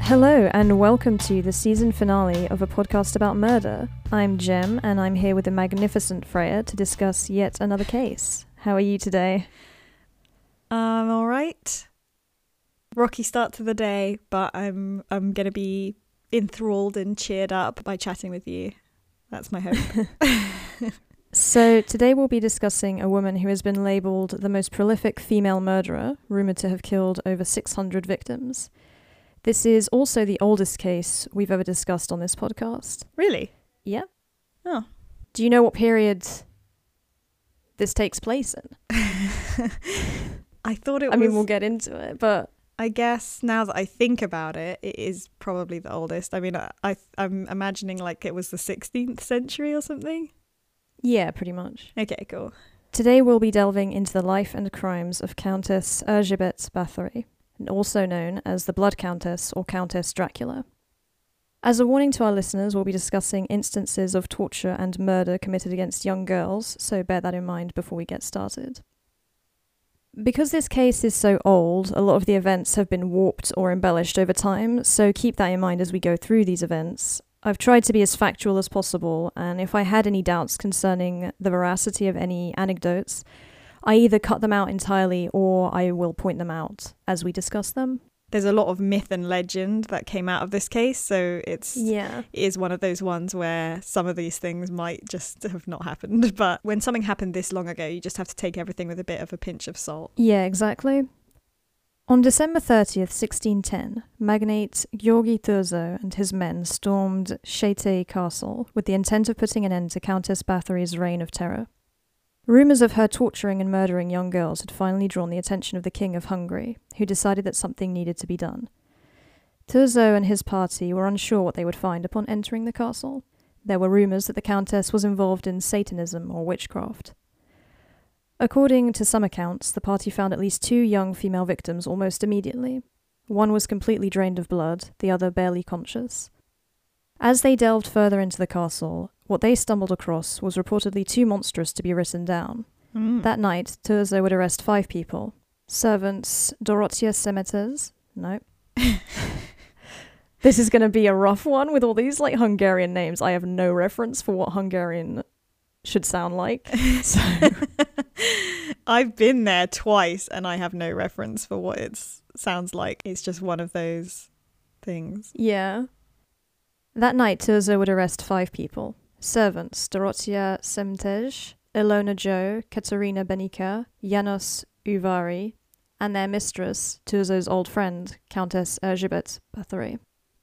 Hello and welcome to the season finale of a podcast about murder. I'm Jem and I'm here with the magnificent Freya to discuss yet another case. How are you today? I'm alright. Rocky start to the day, but I'm gonna be enthralled and cheered up by chatting with you. That's my hope. So today we'll be discussing a woman who has been labelled the most prolific female murderer, rumoured to have killed over 600 victims. This is also the oldest case we've ever discussed on this podcast. Really? Yep. Oh. Do you know what period this takes place in? I thought it was... I mean, we'll get into it, but... I guess now that I think about it, it is probably the oldest. I mean, I'm imagining like it was the 16th century or something. Yeah, pretty much. Okay, cool. Today we'll be delving into the life and crimes of Countess Erzsébet Bathory, also known as the Blood Countess or Countess Dracula. As a warning to our listeners, we'll be discussing instances of torture and murder committed against young girls, so bear that in mind before we get started. Because this case is so old, a lot of the events have been warped or embellished over time, so keep that in mind as we go through these events. I've tried to be as factual as possible, and if I had any doubts concerning the veracity of any anecdotes, I either cut them out entirely or I will point them out as we discuss them. There's a lot of myth and legend that came out of this case, so it is one of those ones where some of these things might just have not happened. But when something happened this long ago, you just have to take everything with a bit of a pinch of salt. Yeah, exactly. On December 30th, 1610, magnate György Thurzó and his men stormed Székely Castle with the intent of putting an end to Countess Bathory's reign of terror. Rumours of her torturing and murdering young girls had finally drawn the attention of the King of Hungary, who decided that something needed to be done. Thurzó and his party were unsure what they would find upon entering the castle. There were rumours that the Countess was involved in Satanism or witchcraft. According to some accounts, the party found at least 2 young female victims almost immediately. One was completely drained of blood, the other barely conscious. As they delved further into the castle, what they stumbled across was reportedly too monstrous to be written down. That night, Thurzó would arrest 5 people. Servants Dorottya Szemetes. No. This is going to be a rough one with all these Hungarian names. I have no reference for what Hungarian should sound like. So I've been there twice and I have no reference for what it sounds like. It's just one of those things. Yeah. That night, Thurzó would arrest 5 people. Servants Dorottya Szemetes, Ilona Joe, Katerina Benica, János Uvari, and their mistress, Thurzó's old friend, Countess Erzsébet Bathory.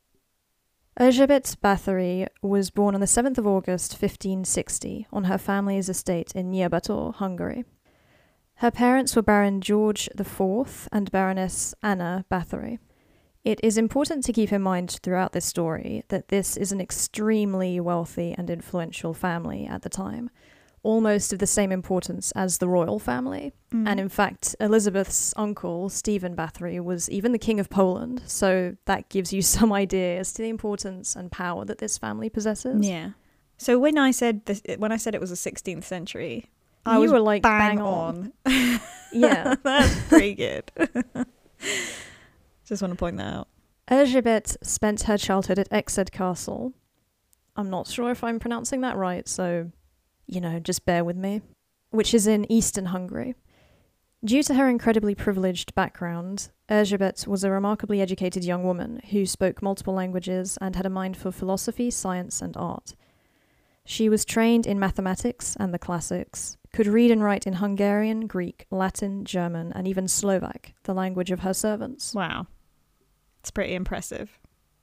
Erzsébet Bathory was born on the 7th of August 1560 on her family's estate in Nyírbátor, Hungary. Her parents were Baron George IV and Baroness Anna Bathory. It is important to keep in mind throughout this story that this is an extremely wealthy and influential family at the time, almost of the same importance as the royal family. And in fact, Elizabeth's uncle, Stephen Bathory, was even the King of Poland, so that gives you some idea as to the importance and power that this family possesses. Yeah. So when I said it was the 16th century, you was were like bang on. Yeah. That's pretty good. Just want to point that out. Erzsébet spent her childhood at Ecsed Castle. I'm not sure if I'm pronouncing that right, so, just bear with me. Which is in eastern Hungary. Due to her incredibly privileged background, Erzsébet was a remarkably educated young woman who spoke multiple languages and had a mind for philosophy, science, and art. She was trained in mathematics and the classics, could read and write in Hungarian, Greek, Latin, German, and even Slovak, the language of her servants. Wow. It's pretty impressive.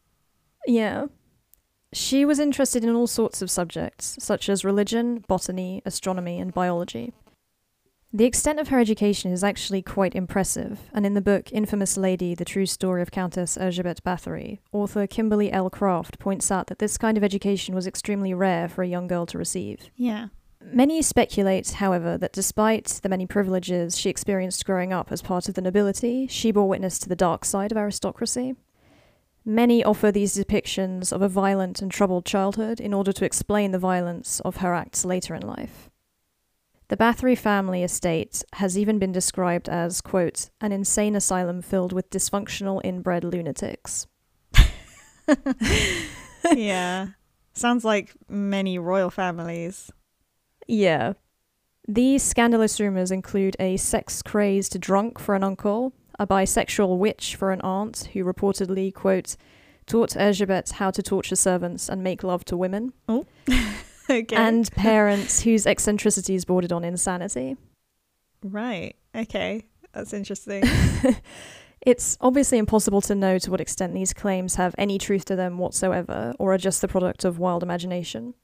Yeah. She was interested in all sorts of subjects, such as religion, botany, astronomy, and biology. The extent of her education is actually quite impressive, and in the book Infamous Lady, The True Story of Countess Erzsébet Bathory, author Kimberly L. Craft points out that this kind of education was extremely rare for a young girl to receive. Yeah. Many speculate, however, that despite the many privileges she experienced growing up as part of the nobility, she bore witness to the dark side of aristocracy. Many offer these depictions of a violent and troubled childhood in order to explain the violence of her acts later in life. The Bathory family estate has even been described as, quote, an insane asylum filled with dysfunctional inbred lunatics. Yeah. Sounds like many royal families. Yeah. These scandalous rumours include a sex-crazed drunk for an uncle, a bisexual witch for an aunt who reportedly, quote, taught Elizabeth how to torture servants and make love to women. Oh, okay. And parents whose eccentricities bordered on insanity. Right. Okay. That's interesting. It's obviously impossible to know to what extent these claims have any truth to them whatsoever, or are just the product of wild imagination.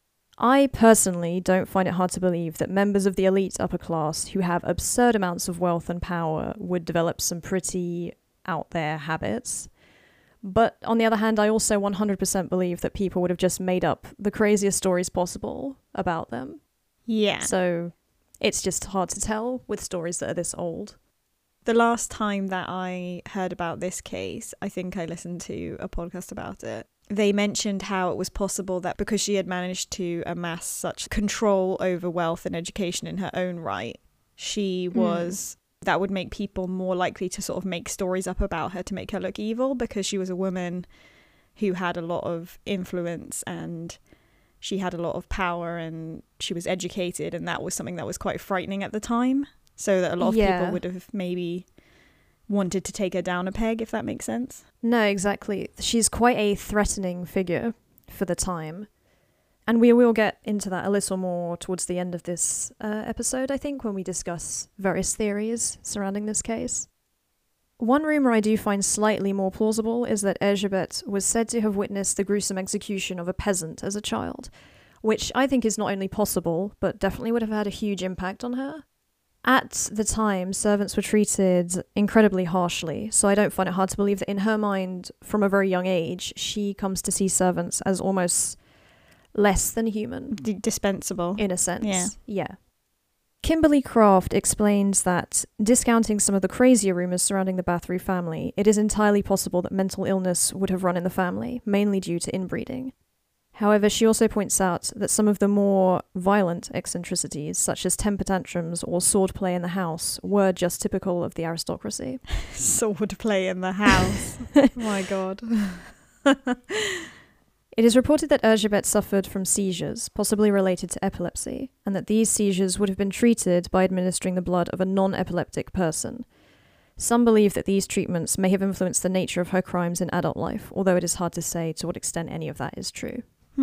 I personally don't find it hard to believe that members of the elite upper class who have absurd amounts of wealth and power would develop some pretty out there habits. But on the other hand, I also 100% believe that people would have just made up the craziest stories possible about them. Yeah. So it's just hard to tell with stories that are this old. The last time that I heard about this case, I think I listened to a podcast about it. They mentioned how it was possible that because she had managed to amass such control over wealth and education in her own right, she was... that would make people more likely to sort of make stories up about her to make her look evil, because she was a woman who had a lot of influence and she had a lot of power and she was educated, and that was something that was quite frightening at the time. So that a lot of people would have maybe wanted to take her down a peg, if that makes sense. No, exactly. She's quite a threatening figure for the time. And we will get into that a little more towards the end of this episode, I think, when we discuss various theories surrounding this case. One rumour I do find slightly more plausible is that Elizabeth was said to have witnessed the gruesome execution of a peasant as a child, which I think is not only possible, but definitely would have had a huge impact on her. At the time, servants were treated incredibly harshly, so I don't find it hard to believe that in her mind, from a very young age, she comes to see servants as almost less than human. Dispensable. In a sense. Yeah. Kimberly Craft explains that, discounting some of the crazier rumours surrounding the Bathory family, it is entirely possible that mental illness would have run in the family, mainly due to inbreeding. However, she also points out that some of the more violent eccentricities, such as temper tantrums or swordplay in the house, were just typical of the aristocracy. Swordplay in the house. Oh my god. It is reported that Elizabeth suffered from seizures, possibly related to epilepsy, and that these seizures would have been treated by administering the blood of a non-epileptic person. Some believe that these treatments may have influenced the nature of her crimes in adult life, although it is hard to say to what extent any of that is true.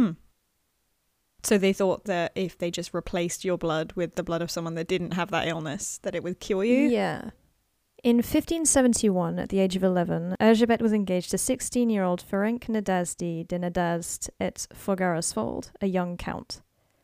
So they thought that if they just replaced your blood with the blood of someone that didn't have that illness, that it would cure you? Yeah. In 1571, at the age of 11, Elizabeth was engaged to 16-year-old Ferenc Nadasdy de Nadasd et Fogarasfold, a young count.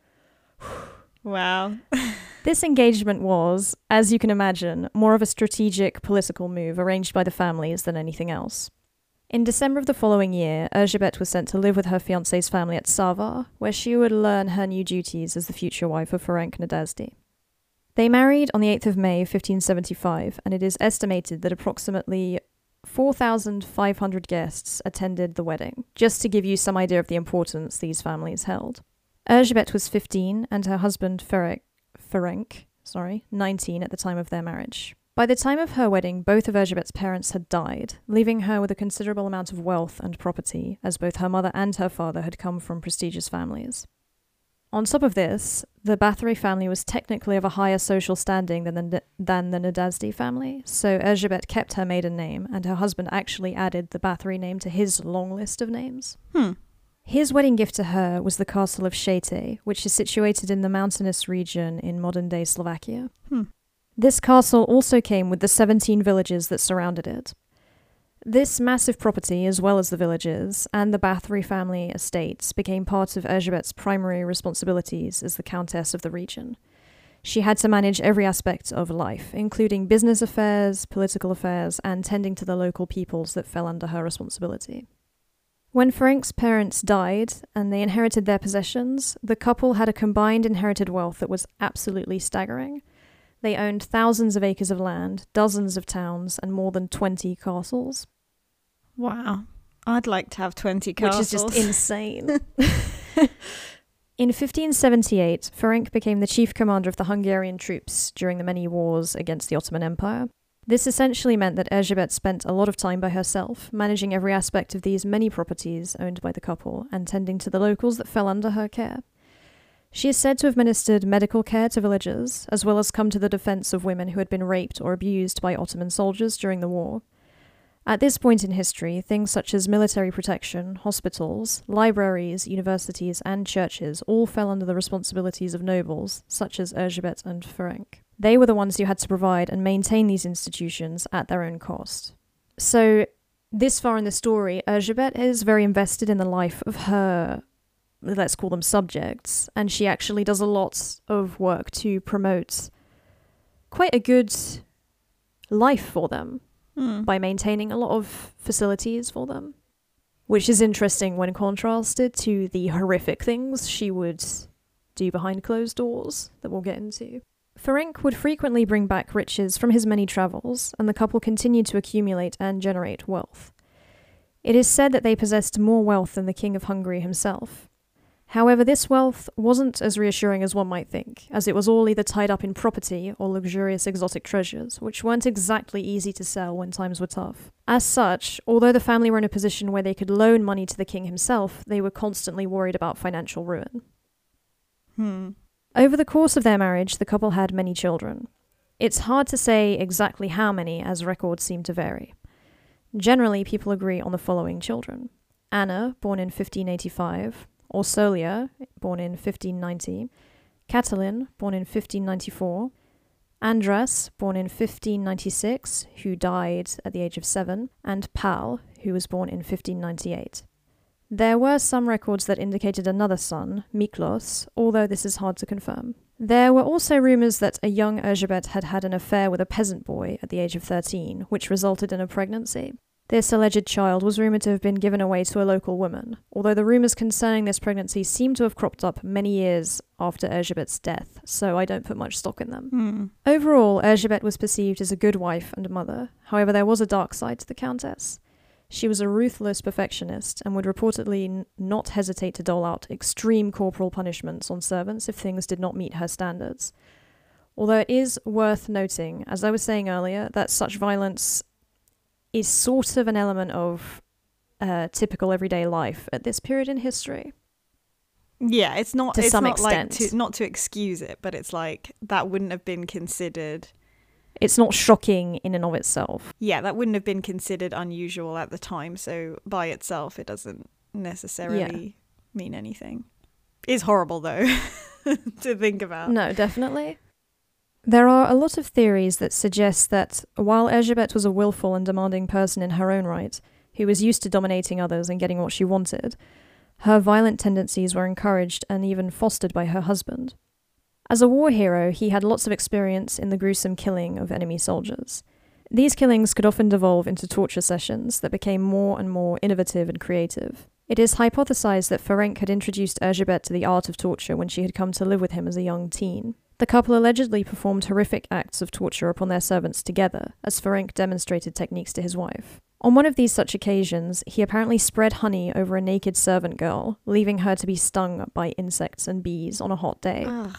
Wow. This engagement was, as you can imagine, more of a strategic political move arranged by the families than anything else. In December of the following year, Elizabeth was sent to live with her fiancé's family at Savar, where she would learn her new duties as the future wife of Ferenc Nadasdy. They married on the 8th of May, 1575, and it is estimated that approximately 4,500 guests attended the wedding, just to give you some idea of the importance these families held. Elizabeth was 15 and her husband Ferenc, 19 at the time of their marriage. By the time of her wedding, both of Elizabeth's parents had died, leaving her with a considerable amount of wealth and property, as both her mother and her father had come from prestigious families. On top of this, the Bathory family was technically of a higher social standing than the Nadasdy family, so Elizabeth kept her maiden name, and her husband actually added the Bathory name to his long list of names. His wedding gift to her was the castle of Štětí, which is situated in the mountainous region in modern-day Slovakia. This castle also came with the 17 villages that surrounded it. This massive property, as well as the villages, and the Bathory family estates, became part of Elizabeth's primary responsibilities as the Countess of the region. She had to manage every aspect of life, including business affairs, political affairs, and tending to the local peoples that fell under her responsibility. When Ferenc's parents died, and they inherited their possessions, the couple had a combined inherited wealth that was absolutely staggering. They owned thousands of acres of land, dozens of towns, and more than 20 castles. Wow. I'd like to have 20 castles. Which is just insane. In 1578, Ferenc became the chief commander of the Hungarian troops during the many wars against the Ottoman Empire. This essentially meant that Erzsébet spent a lot of time by herself, managing every aspect of these many properties owned by the couple and tending to the locals that fell under her care. She is said to have ministered medical care to villagers, as well as come to the defense of women who had been raped or abused by Ottoman soldiers during the war. At this point in history, things such as military protection, hospitals, libraries, universities, and churches all fell under the responsibilities of nobles, such as Erzsébet and Ferenc. They were the ones who had to provide and maintain these institutions at their own cost. So, this far in the story, Erzsébet is very invested in the life of her, let's call them subjects, and she actually does a lot of work to promote quite a good life for them. By maintaining a lot of facilities for them, which is interesting when contrasted to the horrific things she would do behind closed doors that we'll get into. Ferenc would frequently bring back riches from his many travels, and the couple continued to accumulate and generate wealth. It is said that they possessed more wealth than the King of Hungary himself. However, this wealth wasn't as reassuring as one might think, as it was all either tied up in property or luxurious exotic treasures, which weren't exactly easy to sell when times were tough. As such, although the family were in a position where they could loan money to the king himself, they were constantly worried about financial ruin. Over the course of their marriage, the couple had many children. It's hard to say exactly how many, as records seem to vary. Generally, people agree on the following children: Anna, born in 1585, Orsolia, born in 1590, Catalin, born in 1594, Andras, born in 1596, who died at the age of 7, and Pal, who was born in 1598. There were some records that indicated another son, Miklos, although this is hard to confirm. There were also rumours that a young Erzsébet had had an affair with a peasant boy at the age of 13, which resulted in a pregnancy. This alleged child was rumoured to have been given away to a local woman, although the rumours concerning this pregnancy seem to have cropped up many years after Erzsébet's death, so I don't put much stock in them. Overall, Erzsébet was perceived as a good wife and mother. However, there was a dark side to the Countess. She was a ruthless perfectionist and would reportedly not hesitate to dole out extreme corporal punishments on servants if things did not meet her standards. Although it is worth noting, as I was saying earlier, that such violence is sort of an element of typical everyday life at this period in history. Yeah, it's not to some not extent. Like not to excuse it, but it's like that wouldn't have been considered. It's not shocking in and of itself. Yeah, that wouldn't have been considered unusual at the time, so by itself it doesn't necessarily mean anything. It's horrible though to think about. No, definitely. There are a lot of theories that suggest that while Erzsébet was a willful and demanding person in her own right, who was used to dominating others and getting what she wanted, her violent tendencies were encouraged and even fostered by her husband. As a war hero, he had lots of experience in the gruesome killing of enemy soldiers. These killings could often devolve into torture sessions that became more and more innovative and creative. It is hypothesized that Ferenc had introduced Erzsébet to the art of torture when she had come to live with him as a young teen. The couple allegedly performed horrific acts of torture upon their servants together, as Ferenc demonstrated techniques to his wife. On one of these such occasions, he apparently spread honey over a naked servant girl, leaving her to be stung by insects and bees on a hot day. Ugh.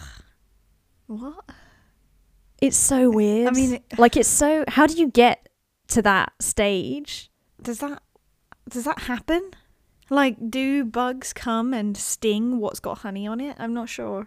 What? It's so weird. I mean, it's so... How do you get to that stage? Does that happen? Like, do bugs come and sting what's got honey on it? I'm not sure.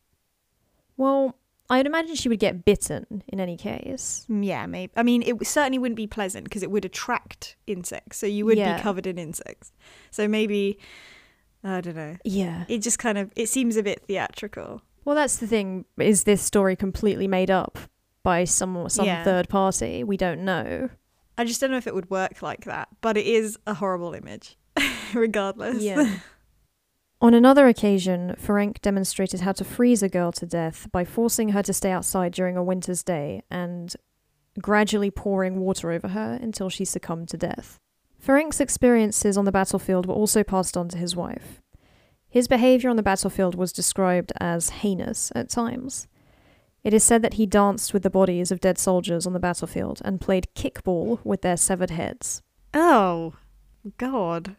Well, I'd imagine she would get bitten in any case. Yeah, maybe. I mean, it certainly wouldn't be pleasant because it would attract insects. So you would be covered in insects. So maybe, I don't know. Yeah. It just kind of, it seems a bit theatrical. Well, that's the thing. Is this story completely made up by some third party? We don't know. I just don't know if it would work like that. But it is a horrible image, regardless. Yeah. On another occasion, Ferenc demonstrated how to freeze a girl to death by forcing her to stay outside during a winter's day and gradually pouring water over her until she succumbed to death. Ferenc's experiences on the battlefield were also passed on to his wife. His behaviour on the battlefield was described as heinous at times. It is said that he danced with the bodies of dead soldiers on the battlefield and played kickball with their severed heads. Oh, God.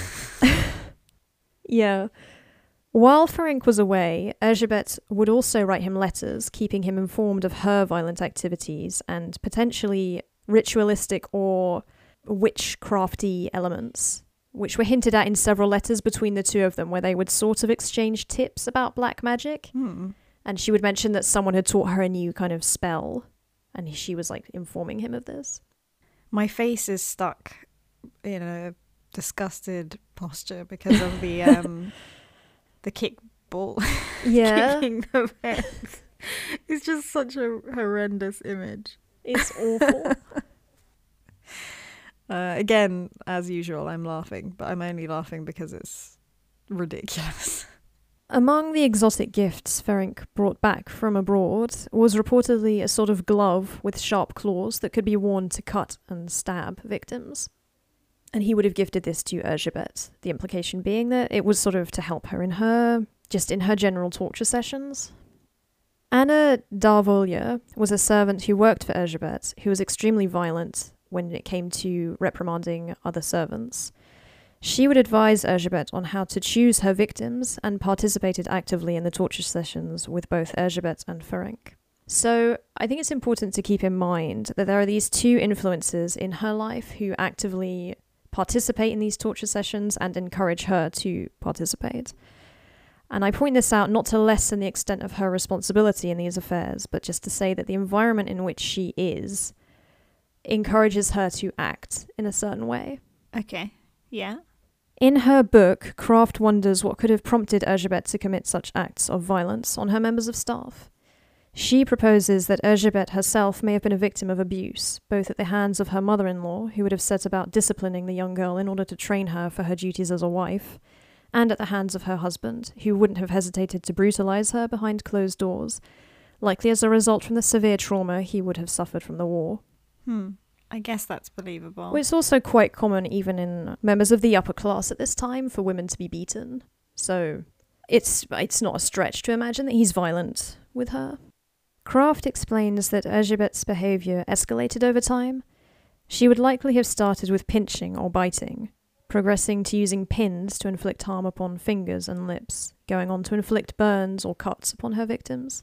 Yeah. While Ferenc was away, Erzsébet would also write him letters, keeping him informed of her violent activities and potentially ritualistic or witchcrafty elements, which were hinted at in several letters between the two of them, where they would sort of exchange tips about black magic. And she would mention that someone had taught her a new kind of spell, and she was like informing him of this. My face is stuck in a disgusted posture because of the kickball. Yeah. Kicking the bed. It's just such a horrendous image. It's awful. Again, as usual, I'm laughing, but I'm only laughing because it's ridiculous. Among the exotic gifts Ferenc brought back from abroad was reportedly a sort of glove with sharp claws that could be worn to cut and stab victims. And he would have gifted this to Erzsébet, the implication being that it was sort of to help her in her general torture sessions. Anna Darvolja was a servant who worked for Erzsébet, who was extremely violent when it came to reprimanding other servants. She would advise Erzsébet on how to choose her victims and participated actively in the torture sessions with both Erzsébet and Ferenc. So I think it's important to keep in mind that there are these two influences in her life who actively participate in these torture sessions and encourage her to participate. And I point this out not to lessen the extent of her responsibility in these affairs, but just to say that the environment in which she is encourages her to act in a certain way. Okay, yeah. In her book, Kraft wonders what could have prompted Erzsébet to commit such acts of violence on her members of staff. She proposes that Erzsébet herself may have been a victim of abuse, both at the hands of her mother-in-law, who would have set about disciplining the young girl in order to train her for her duties as a wife, and at the hands of her husband, who wouldn't have hesitated to brutalize her behind closed doors, likely as a result from the severe trauma he would have suffered from the war. I guess that's believable. Well, it's also quite common even in members of the upper class at this time for women to be beaten. So it's not a stretch to imagine that he's violent with her. Kraft explains that Erzsébet's behavior escalated over time. She would likely have started with pinching or biting, progressing to using pins to inflict harm upon fingers and lips, going on to inflict burns or cuts upon her victims.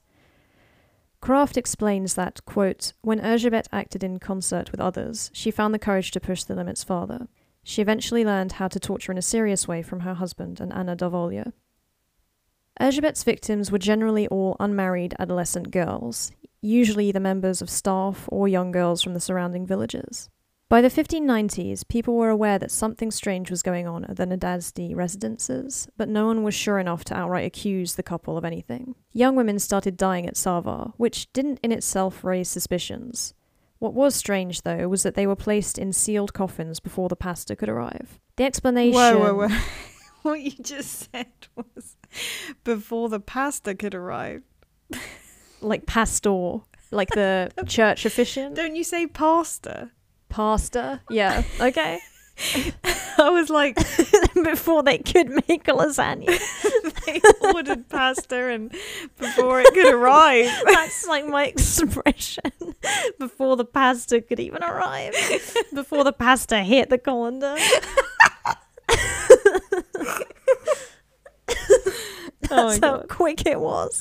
Kraft explains that, quote, when Erzsébet acted in concert with others, she found the courage to push the limits farther. She eventually learned how to torture in a serious way from her husband and Anna Darvolja. Erzsébet's victims were generally all unmarried adolescent girls, usually the members of staff or young girls from the surrounding villages. By the 1590s, people were aware that something strange was going on at the Nedazdi residences, but no one was sure enough to outright accuse the couple of anything. Young women started dying at Sarvar, which didn't in itself raise suspicions. What was strange, though, was that they were placed in sealed coffins before the pastor could arrive. The explanation... Whoa. What you just said was before the pastor could arrive. Like pastor, like the church officiant? Don't you say pastor? Pastor? Yeah, okay. I was like... before they could make lasagna. They ordered pasta and before it could arrive. That's like my expression. Before the pasta could even arrive. Before the pasta hit the colander. That's how quick it was.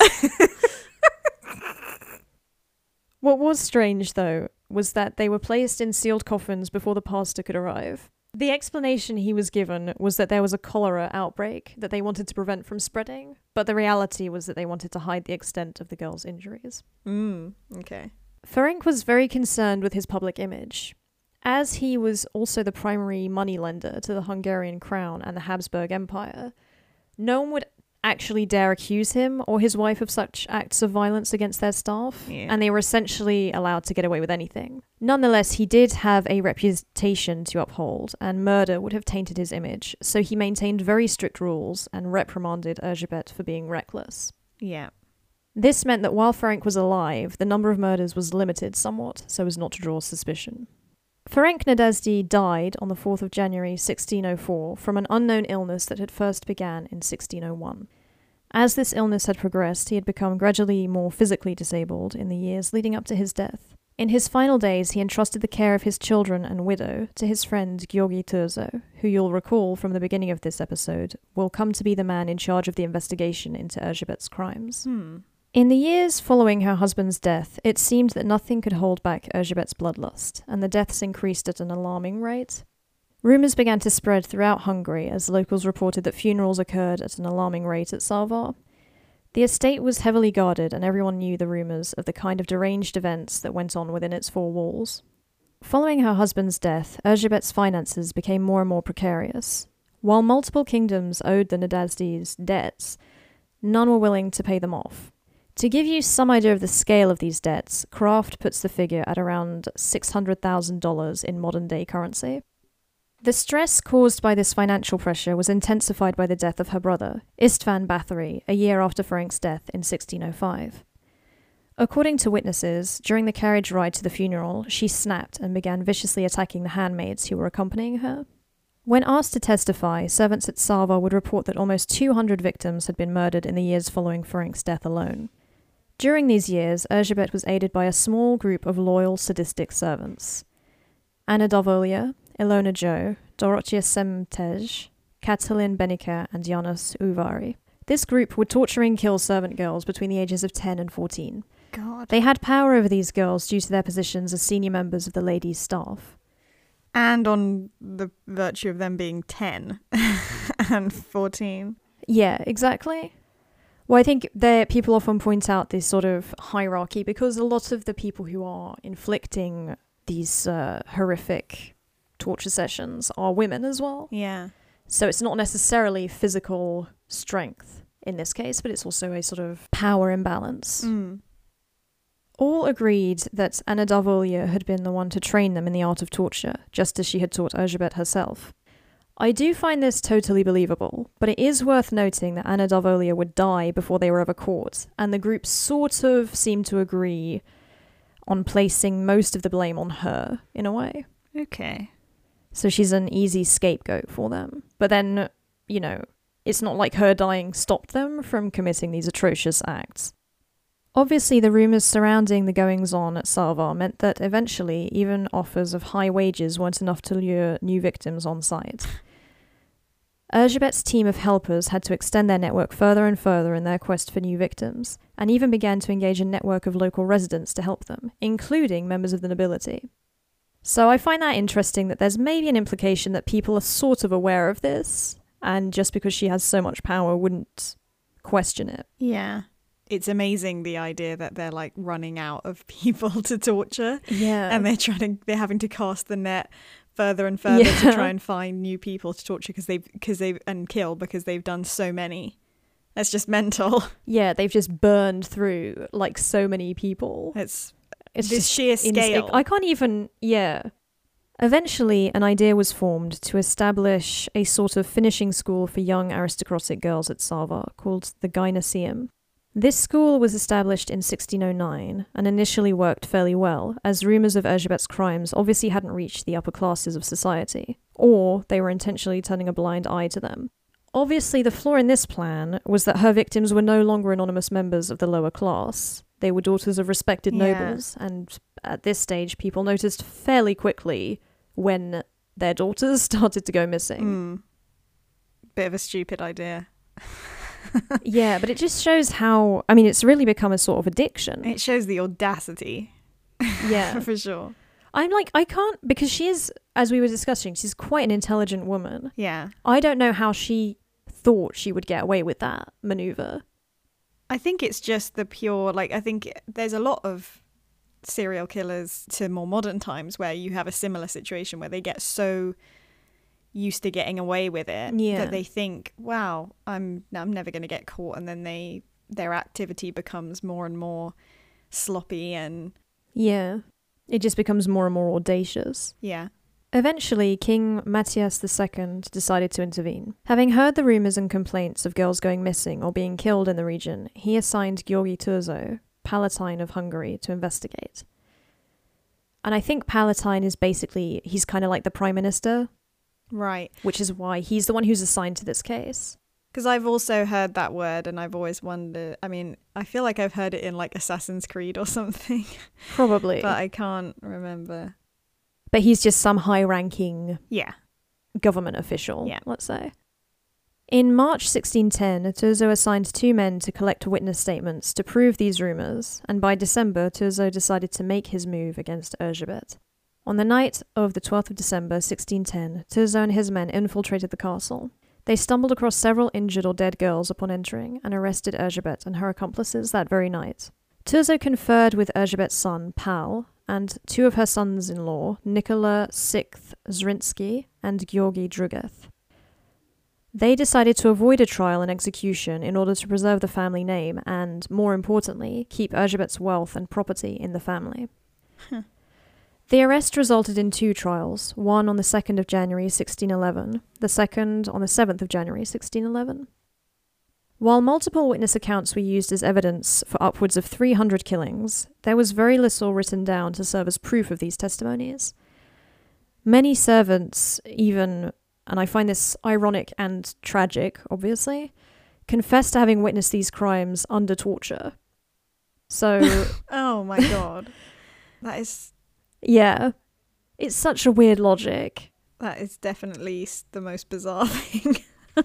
What was strange, though, was that they were placed in sealed coffins before the pastor could arrive. The explanation he was given was that there was a cholera outbreak that they wanted to prevent from spreading, but the reality was that they wanted to hide the extent of the girl's injuries. Okay. Ferenc was very concerned with his public image. As he was also the primary moneylender to the Hungarian crown and the Habsburg Empire, no one would actually dare accuse him or his wife of such acts of violence against their staff, and they were essentially allowed to get away with anything. Nonetheless, he did have a reputation to uphold, and murder would have tainted his image, so he maintained very strict rules and reprimanded Erzsébet for being reckless. Yeah. This meant that while Ferenc was alive, the number of murders was limited somewhat, so as not to draw suspicion. Ferenc Nedazdi died on the 4th of January 1604 from an unknown illness that had first began in 1601. As this illness had progressed, he had become gradually more physically disabled in the years leading up to his death. In his final days, he entrusted the care of his children and widow to his friend György Thurzó, who you'll recall from the beginning of this episode will come to be the man in charge of the investigation into Erzsébet's crimes. In the years following her husband's death, it seemed that nothing could hold back Erzsébet's bloodlust, and the deaths increased at an alarming rate. Rumours began to spread throughout Hungary as locals reported that funerals occurred at an alarming rate at Szarvas. The estate was heavily guarded, and everyone knew the rumours of the kind of deranged events that went on within its four walls. Following her husband's death, Erzsébet's finances became more and more precarious. While multiple kingdoms owed the Nadasdis debts, none were willing to pay them off. To give you some idea of the scale of these debts, Kraft puts the figure at around $600,000 in modern-day currency. The stress caused by this financial pressure was intensified by the death of her brother, István Báthory, a year after Ferenc's death in 1605. According to witnesses, during the carriage ride to the funeral, she snapped and began viciously attacking the handmaids who were accompanying her. When asked to testify, servants at Szarvas would report that almost 200 victims had been murdered in the years following Ferenc's death alone. During these years, Erzsébet was aided by a small group of loyal, sadistic servants. Anna Darvolia, Ilona Joe, Dorothea Semtej, Katalin Beniker, and János Uvari. This group would torture and kill servant girls between the ages of 10 and 14. God. They had power over these girls due to their positions as senior members of the ladies' staff. And on the virtue of them being 10 and 14. Yeah, exactly. Well, I think people often point out this sort of hierarchy because a lot of the people who are inflicting these horrific torture sessions are women as well. Yeah. So it's not necessarily physical strength in this case, but it's also a sort of power imbalance. Mm. All agreed that Anna Darvolia had been the one to train them in the art of torture, just as she had taught Erzsébet herself. I do find this totally believable, but it is worth noting that Anna Darvolia would die before they were ever caught, and the group sort of seemed to agree on placing most of the blame on her, in a way. Okay. So she's an easy scapegoat for them. But then, you know, it's not like her dying stopped them from committing these atrocious acts. Obviously, the rumours surrounding the goings-on at Szarvas meant that eventually even offers of high wages weren't enough to lure new victims on site. Erzsébet's team of helpers had to extend their network further and further in their quest for new victims, and even began to engage a network of local residents to help them, including members of the nobility. So I find that interesting that there's maybe an implication that people are sort of aware of this, and just because she has so much power wouldn't question it. Yeah. It's amazing the idea that they're like running out of people to torture. Yeah. And they're having to cast the net further and further to try and find new people to torture and kill because they've done so many. That's just mental. Yeah, they've just burned through like so many people. It's this just sheer scale. I can't even, yeah. Eventually, an idea was formed to establish a sort of finishing school for young aristocratic girls at Szarvas called the Gymnasium. This school was established in 1609 and initially worked fairly well, as rumours of Erzsébet's crimes obviously hadn't reached the upper classes of society, or they were intentionally turning a blind eye to them. Obviously, the flaw in this plan was that her victims were no longer anonymous members of the lower class. They were daughters of respected nobles, and at this stage, people noticed fairly quickly when their daughters started to go missing. Bit of a stupid idea. Yeah, but it just shows how, I mean, it's really become a sort of addiction. It shows the audacity. Yeah. For sure. I'm like, I can't, because she is, as we were discussing, she's quite an intelligent woman. Yeah. I don't know how she thought she would get away with that maneuver. I think it's just the pure, like, I think there's a lot of serial killers to more modern times where you have a similar situation where they get so used to getting away with it that they think, wow, I'm never going to get caught, and then their activity becomes more and more sloppy and it just becomes more and more audacious. Eventually, King Matthias II decided to intervene. Having heard the rumours and complaints of girls going missing or being killed in the region, he assigned György Thurzó, Palatine of Hungary, to investigate. And I think Palatine is basically, he's kind of like the prime minister. Right. Which is why he's the one who's assigned to this case. Because I've also heard that word and I've always wondered, I mean, I feel like I've heard it in like Assassin's Creed or something. Probably. But I can't remember. But he's just some high-ranking yeah, government official, let's say. In March 1610, Thurzo assigned 2 men to collect witness statements to prove these rumours, and by December, Thurzo decided to make his move against Erzsébet. On the night of the 12th of December 1610, Thurzo and his men infiltrated the castle. They stumbled across several injured or dead girls upon entering, and arrested Erzsébet and her accomplices that very night. Thurzo conferred with Erzsébet's son, Pal, and 2 of her sons-in-law, Nicola VI Zrinski and Georgi Drugeth. They decided to avoid a trial and execution in order to preserve the family name and, more importantly, keep Erzsébet's wealth and property in the family. The arrest resulted in 2 trials, one on the 2nd of January 1611, the second on the 7th of January 1611. While multiple witness accounts were used as evidence for upwards of 300 killings, there was very little written down to serve as proof of these testimonies. Many servants even, and I find this ironic and tragic, obviously, confessed to having witnessed these crimes under torture. So... Oh my god. That is... Yeah. It's such a weird logic. That is definitely the most bizarre thing.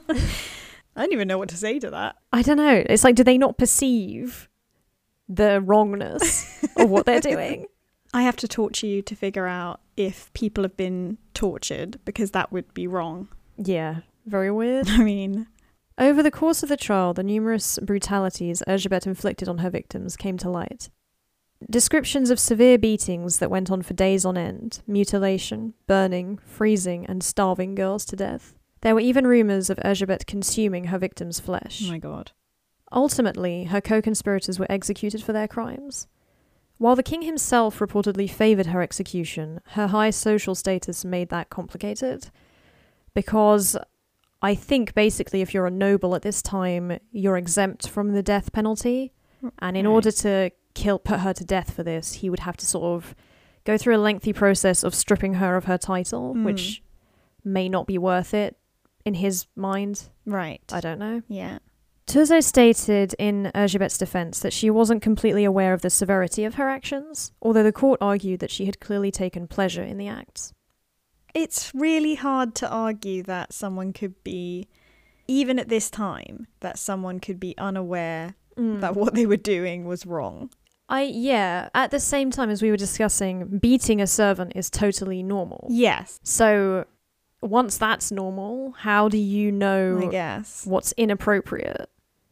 I don't even know what to say to that. I don't know. It's like, do they not perceive the wrongness of what they're doing? I have to torture you to figure out if people have been tortured, because that would be wrong. Yeah, very weird. I mean... Over the course of the trial, the numerous brutalities Erzsébet inflicted on her victims came to light. Descriptions of severe beatings that went on for days on end, mutilation, burning, freezing, and starving girls to death. There were even rumours of Erzsébet consuming her victims' flesh. Oh my god. Ultimately, her co-conspirators were executed for their crimes. While the king himself reportedly favoured her execution, her high social status made that complicated. Because I think basically if you're a noble at this time, you're exempt from the death penalty. And in order to put her to death for this, he would have to sort of go through a lengthy process of stripping her of her title, which may not be worth it in his mind. Right. I don't know. Yeah. Thurzo stated in Erzsébet's defence that she wasn't completely aware of the severity of her actions, although the court argued that she had clearly taken pleasure in the acts. It's really hard to argue that someone could be, even at this time, that someone could be unaware that what they were doing was wrong. At the same time as we were discussing, beating a servant is totally normal. Yes. So once that's normal, how do you know I guess what's inappropriate?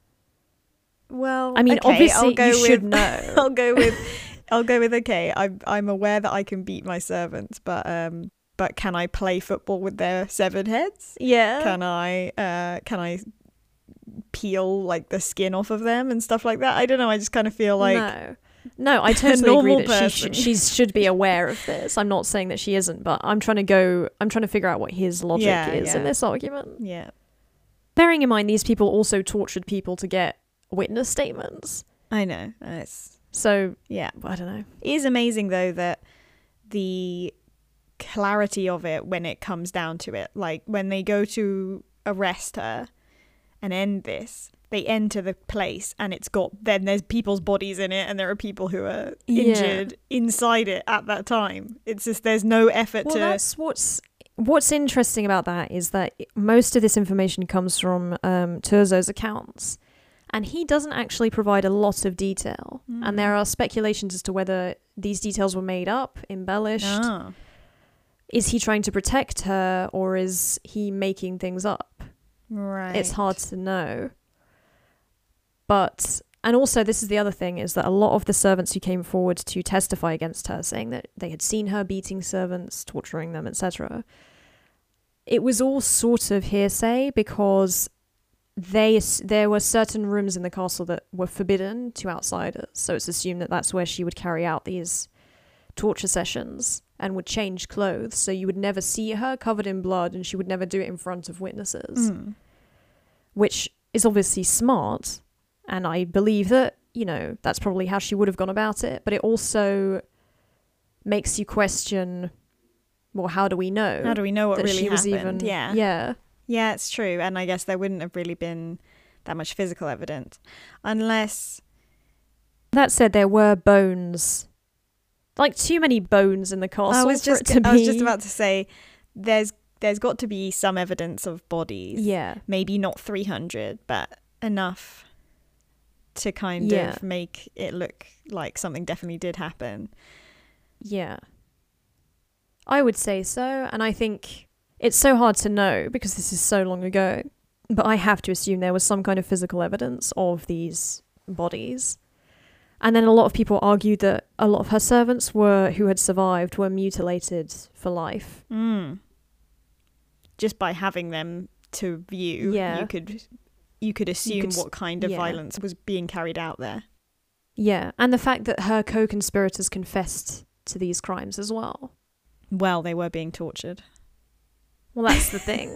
Well, I mean, okay, obviously you should know. I'll go with okay. I'm aware that I can beat my servants, but can I play football with their severed heads? Yeah. Can I peel like the skin off of them and stuff like that? I don't know. I just kind of feel like no, I totally agree that she should be aware of this. I'm not saying that she isn't, but I'm trying to figure out what his logic is in this argument. Yeah. Bearing in mind, these people also tortured people to get witness statements. I know. So, yeah. I don't know. It is amazing, though, that the clarity of it when it comes down to it, like when they go to arrest her and end this, they enter the place and then there's people's bodies in it and there are people who are injured inside it at that time. It's just there's no effort to... That's what's interesting about that is that most of this information comes from Thurzo's accounts, and he doesn't actually provide a lot of detail. And there are speculations as to whether these details were made up, embellished. Is he trying to protect her, or is he making things up? Right. It's hard to know. And also this is the other thing, is that a lot of the servants who came forward to testify against her, saying that they had seen her beating servants, torturing them, etc., it was all sort of hearsay, because there were certain rooms in the castle that were forbidden to outsiders, so it's assumed that that's where she would carry out these torture sessions and would change clothes, so you would never see her covered in blood, and she would never do it in front of witnesses, which is obviously smart. And I believe that, that's probably how she would have gone about it. But it also makes you question, well, how do we know? How do we know what really happened? Yeah. Yeah, it's true. And I guess there wouldn't have really been that much physical evidence. Unless... That said, there were bones. Like, too many bones in the castle. I was just about to say, there's there's got to be some evidence of bodies. Yeah. Maybe not 300, but enough to kind of make it look like something definitely did happen. Yeah. I would say so, and I think it's so hard to know because this is so long ago, but I have to assume there was some kind of physical evidence of these bodies. And then a lot of people argued that a lot of her servants who had survived were mutilated for life. Just by having them to view, you could assume what kind of violence was being carried out there. Yeah, and the fact that her co-conspirators confessed to these crimes as well. Well, they were being tortured. Well, that's the thing.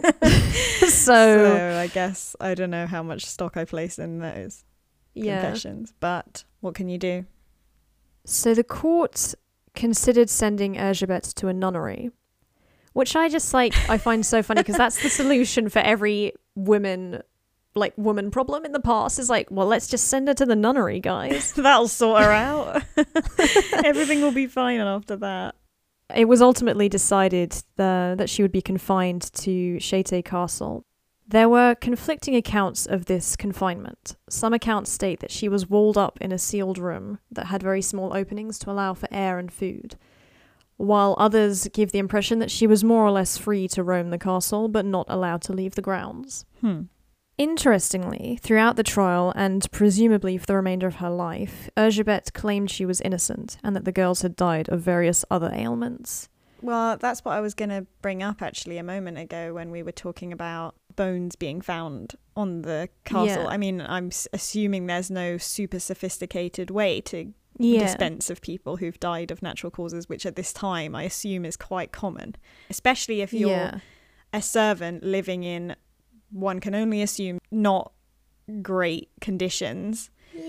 So I guess I don't know how much stock I place in those confessions, but what can you do? So the court considered sending Erzsébet to a nunnery, which I find so funny because that's the solution for every woman problem in the past is like, well, let's just send her to the nunnery, guys. That'll sort her out. Everything will be fine after that. It was ultimately decided that she would be confined to Chete Castle. There were conflicting accounts of this confinement. Some accounts state that she was walled up in a sealed room that had very small openings to allow for air and food, while others give the impression that she was more or less free to roam the castle but not allowed to leave the grounds. Interestingly, throughout the trial, and presumably for the remainder of her life, Erzsébet claimed she was innocent and that the girls had died of various other ailments. Well, that's what I was going to bring up actually a moment ago when we were talking about bones being found on the castle. I mean, I'm assuming there's no super sophisticated way to dispense of people who've died of natural causes, which at this time I assume is quite common, especially if you're a servant living in, one can only assume, not great conditions.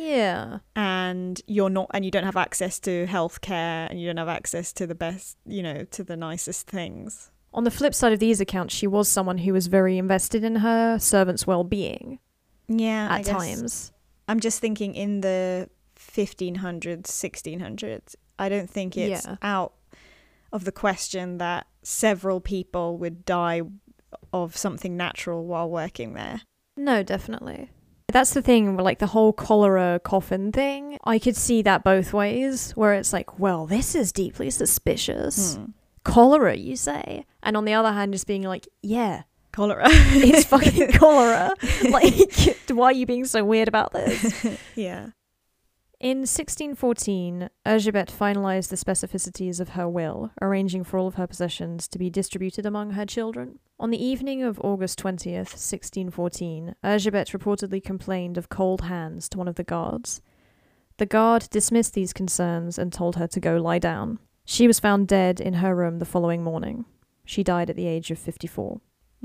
And you don't have access to healthcare, and you don't have access to the best, to the nicest things. On the flip side of these accounts, she was someone who was very invested in her servants' well-being. At times. I'm just thinking in the 1500s, 1600s, I don't think it's out of the question that several people would die of something natural while working there. No, definitely. That's the thing, like the whole cholera coffin thing. I could see that both ways, where it's like, well, this is deeply suspicious. Cholera, you say? And on the other hand, just being like, yeah. Cholera. It's fucking cholera. Like, why are you being so weird about this? In 1614, Erzsébet finalised the specificities of her will, arranging for all of her possessions to be distributed among her children. On the evening of August 20th, 1614, Erzsébet reportedly complained of cold hands to one of the guards. The guard dismissed these concerns and told her to go lie down. She was found dead in her room the following morning. She died at the age of 54.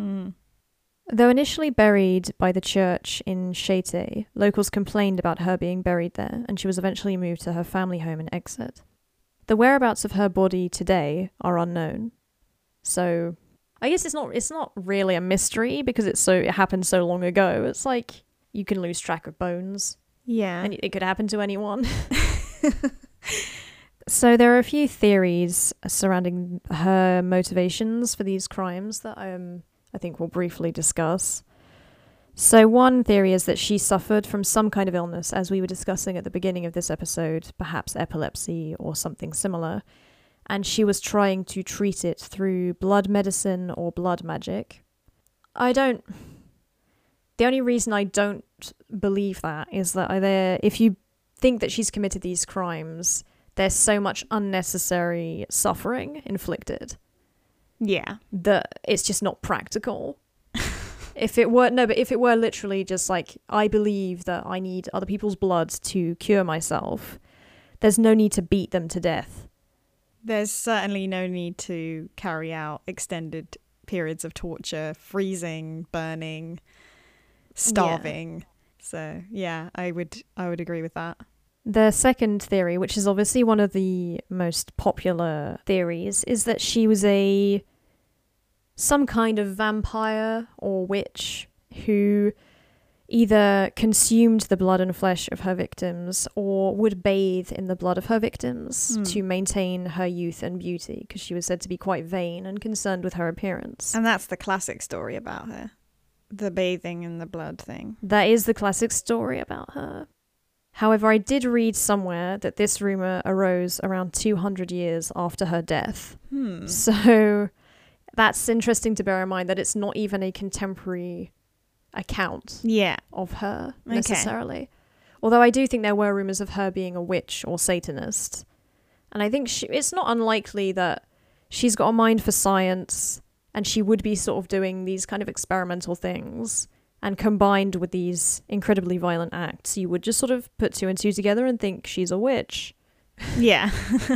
Though initially buried by the church in Chete, locals complained about her being buried there, and she was eventually moved to her family home in Exeter. The whereabouts of her body today are unknown. So, I guess it's not really a mystery because it happened so long ago. It's like you can lose track of bones. And it could happen to anyone. So there are a few theories surrounding her motivations for these crimes that I think we'll briefly discuss. So one theory is that she suffered from some kind of illness, as we were discussing at the beginning of this episode, perhaps epilepsy or something similar, and she was trying to treat it through blood medicine or blood magic. The only reason I don't believe that is that if you think that she's committed these crimes, there's so much unnecessary suffering inflicted. That it's just not practical. If it were literally just like, I believe that I need other people's blood to cure myself, there's no need to beat them to death. There's certainly no need to carry out extended periods of torture, freezing, burning, starving. So I would agree with that. The second theory, which is obviously one of the most popular theories, is that she was some kind of vampire or witch who either consumed the blood and flesh of her victims or would bathe in the blood of her victims to maintain her youth and beauty, because she was said to be quite vain and concerned with her appearance. And that's the classic story about her. The bathing in the blood thing. That is the classic story about her. However, I did read somewhere that this rumour arose around 200 years after her death. So that's interesting to bear in mind, that it's not even a contemporary account of her necessarily. Okay. Although I do think there were rumours of her being a witch or Satanist. And I think it's not unlikely that she's got a mind for science and she would be sort of doing these kind of experimental things. And combined with these incredibly violent acts, you would just sort of put two and two together and think she's a witch. Yeah.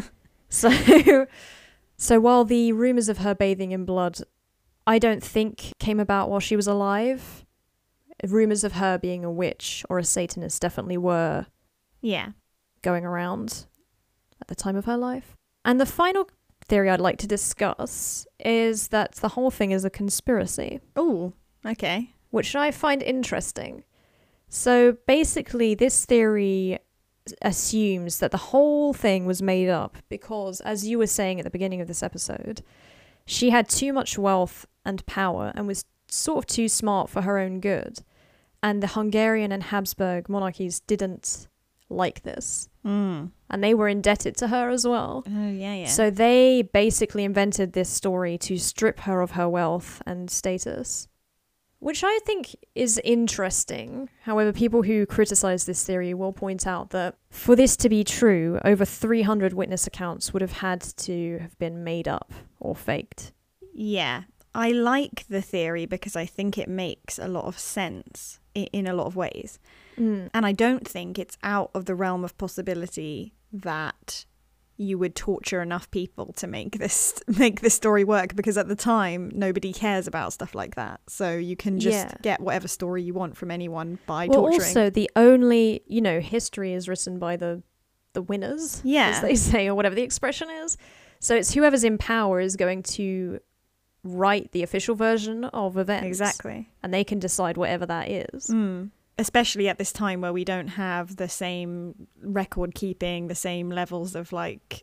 So while the rumours of her bathing in blood, I don't think came about while she was alive, rumours of her being a witch or a Satanist definitely were going around at the time of her life. And the final theory I'd like to discuss is that the whole thing is a conspiracy. Oh, okay. Which I find interesting. So basically, this theory assumes that the whole thing was made up because, as you were saying at the beginning of this episode, she had too much wealth and power and was sort of too smart for her own good. And the Hungarian and Habsburg monarchies didn't like this. And they were indebted to her as well. Oh, yeah. So they basically invented this story to strip her of her wealth and status. Which I think is interesting. However, people who criticize this theory will point out that for this to be true, over 300 witness accounts would have had to have been made up or faked. Yeah, I like the theory because I think it makes a lot of sense in a lot of ways. And I don't think it's out of the realm of possibility that you would torture enough people to make this story work, because at the time nobody cares about stuff like that, so you can just get whatever story you want from anyone by torturing. Also, the only history is written by the winners, as they say, or whatever the expression is. So it's whoever's in power is going to write the official version of events, exactly, and they can decide whatever that is. Especially at this time where we don't have the same record keeping, the same levels of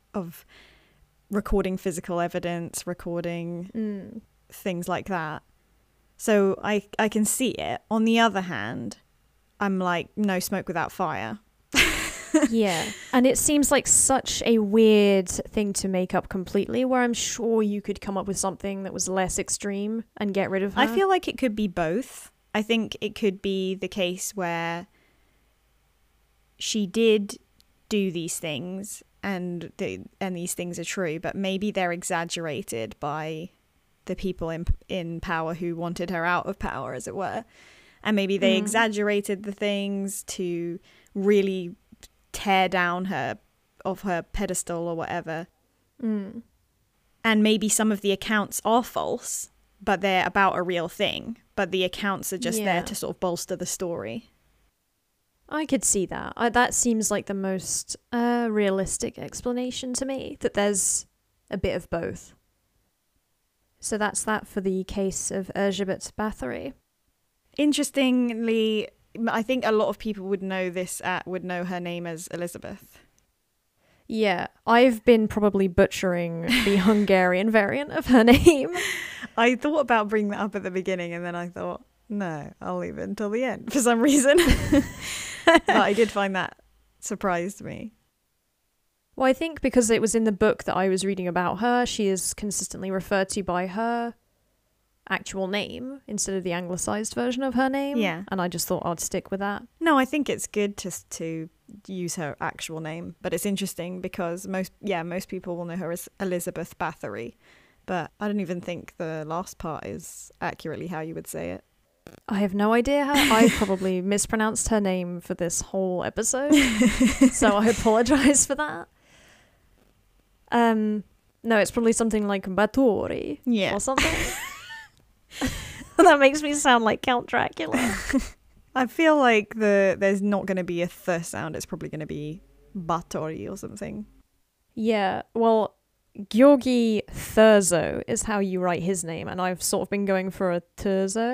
recording physical evidence, recording things like that. So I can see it. On the other hand, I'm like, no smoke without fire. Yeah. And it seems like such a weird thing to make up completely, where I'm sure you could come up with something that was less extreme and get rid of her. I feel like it could be both. I think it could be the case where she did do these things and these things are true, but maybe they're exaggerated by the people in power who wanted her out of power, as it were. And maybe they exaggerated the things to really tear down her off her pedestal or whatever. And maybe some of the accounts are false, but they're about a real thing. But the accounts are just there to sort of bolster the story. I could see that. That seems like the most realistic explanation to me, that there's a bit of both. So that's that for the case of Erzsébet Báthory. Interestingly, I think a lot of people would know her name as Elizabeth. Yeah, I've been probably butchering the Hungarian variant of her name. I thought about bringing that up at the beginning, and then I thought, no, I'll leave it until the end for some reason. But I did find that surprised me. Well, I think because it was in the book that I was reading about her, she is consistently referred to by her actual name instead of the anglicized version of her name. Yeah. And I just thought I'd stick with that. No, I think it's good to use her actual name, but it's interesting because most people will know her as Elizabeth Báthory, but I don't even think the last part is accurately how you would say it. I have no idea how. I probably mispronounced her name for this whole episode, so I apologize for that. No, it's probably something like Báthory or something. That makes me sound like Count Dracula. I feel like there's not going to be a th sound. It's probably going to be Báthory or something. Yeah, well, György Thurzo is how you write his name, and I've sort of been going for a Thurzo.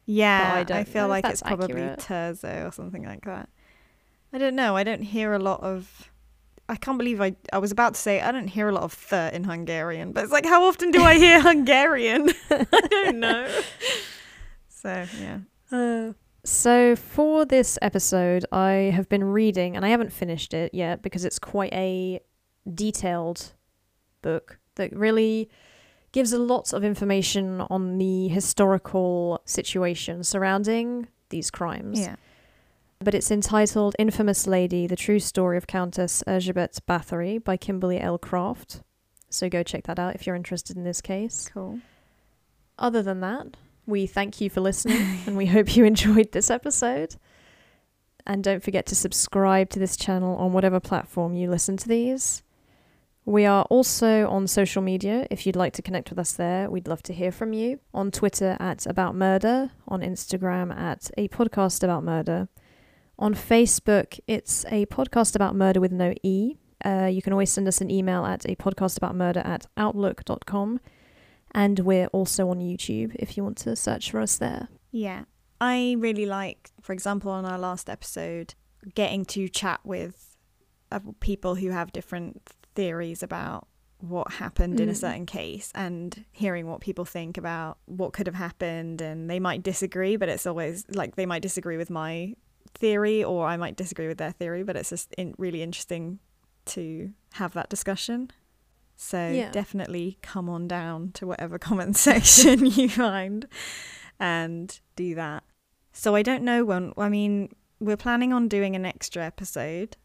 Yeah, I feel like it's probably Terzo or something like that. I don't know. I don't hear a lot of... I can't believe I was about to say I don't hear a lot of th in Hungarian, but it's like, how often do I hear Hungarian? I don't know. So, yeah. So for this episode, I have been reading, and I haven't finished it yet because it's quite a detailed book that really gives a lot of information on the historical situation surrounding these crimes. Yeah. But it's entitled Infamous Lady, The True Story of Countess Erzsébet Bathory by Kimberly L. Craft. So go check that out if you're interested in this case. Cool. Other than that, we thank you for listening and we hope you enjoyed this episode. And don't forget to subscribe to this channel on whatever platform you listen to these. We are also on social media. If you'd like to connect with us there, we'd love to hear from you. On Twitter at About Murder, on Instagram at A Podcast About Murder. On Facebook, it's A Podcast About Murder with no E. You can always send us an email at apodcastaboutmurder@outlook.com. And we're also on YouTube if you want to search for us there. Yeah. I really like, for example, on our last episode, getting to chat with people who have different theories about what happened in a certain case and hearing what people think about what could have happened. And they might disagree, but it's always like they might disagree with my theory or I might disagree with their theory, but it's just really interesting to have that discussion. So definitely come on down to whatever comment section you find and do that. So I don't know when, I mean, we're planning on doing an extra episode.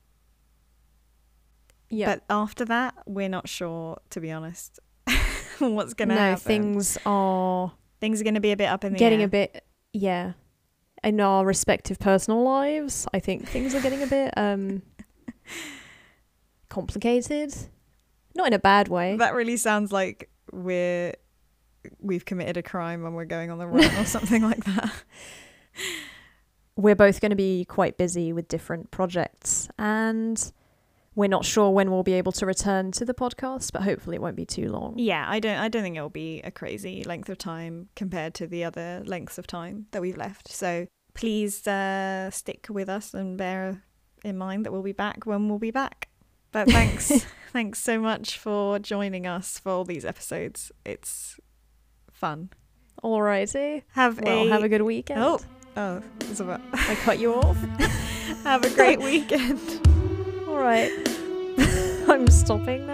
Yeah. But after that, we're not sure, to be honest, what's going to happen. Things are going to be a bit up in the getting air. A bit, yeah. In our respective personal lives, I think things are getting a bit complicated. Not in a bad way. That really sounds like we've committed a crime when we're going on the run or something like that. We're both going to be quite busy with different projects and we're not sure when we'll be able to return to the podcast, but hopefully it won't be too long. Yeah, I don't think it'll be a crazy length of time compared to the other lengths of time that we've left. So please stick with us and bear in mind that we'll be back when we'll be back. But thanks. Thanks so much for joining us for all these episodes. It's fun. Alrighty. Have a good weekend. Oh, it's about... I cut you off. Have a great weekend. Alright. I'm stopping.